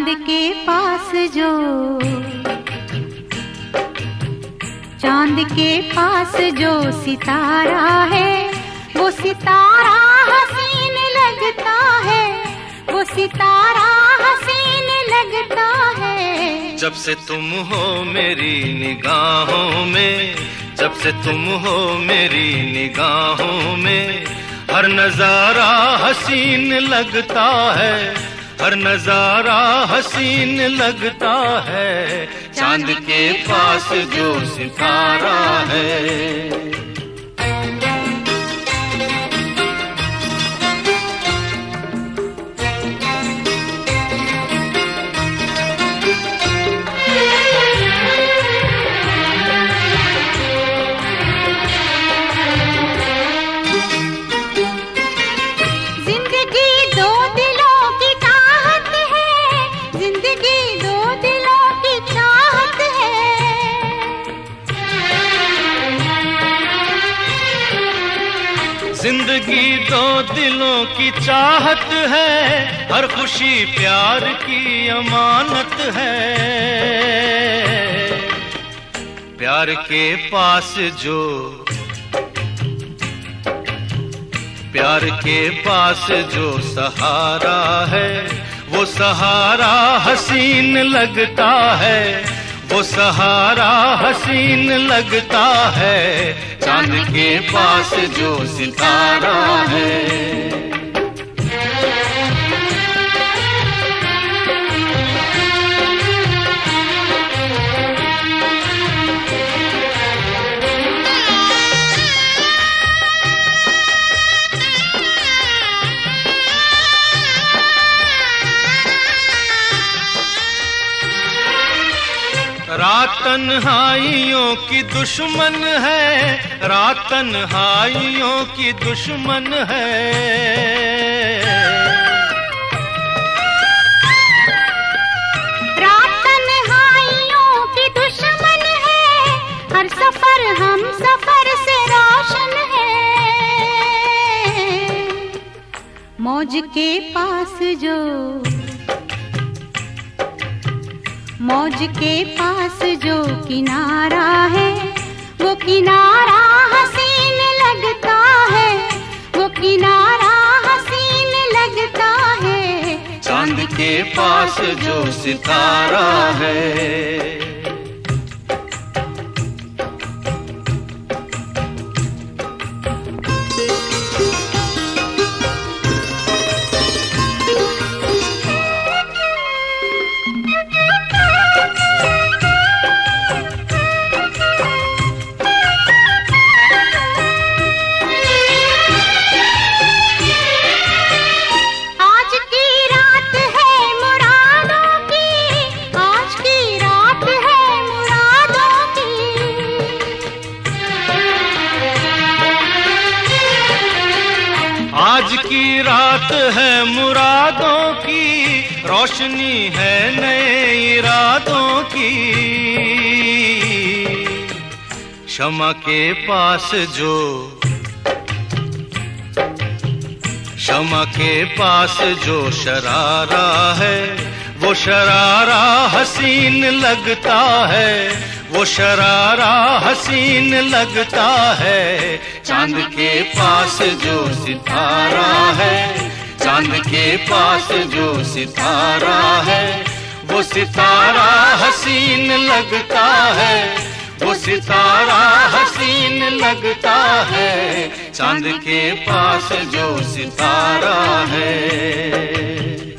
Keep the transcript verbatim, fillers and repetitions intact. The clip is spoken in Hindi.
के पास जो चांद के पास जो सितारा है, वो सितारा हसीन लगता है, वो सितारा हसीन लगता है। जब से तुम हो मेरी निगाहों में, जब से तुम हो मेरी निगाहों में, हर नजारा हसीन लगता है, हर नजारा हसीन लगता है। चांद के पास जो सितारा है। जिंदगी दो दिलों की चाहत है, हर खुशी प्यार की अमानत है। प्यार के पास जो प्यार के पास जो सहारा है, वो सहारा हसीन लगता है, वो सहारा हसीन लगता है। चांद के पास जो सितारा है। रात तन्हाइयों की दुश्मन है, रात तन्हाइयों की दुश्मन है। रात तन्हाइयों की दुश्मन है, हर सफर हम सफर से रोशन है। मौज के पास जो मौज के पास जो किनारा है, वो किनारा हसीन लगता है, वो किनारा हसीन लगता है। चांद के पास जो सितारा है। आज की रात है मुरादों की, रोशनी है नए इरादों की। शमा के पास जो शमा के पास जो शरारा है, वो शरारा हसीन लगता है, वो शरारा हसीन लगता है। चांद के पास जो सितारा है, चांद के पास जो सितारा है, वो सितारा हसीन लगता है, वो सितारा हसीन लगता है। चांद के पास जो सितारा है।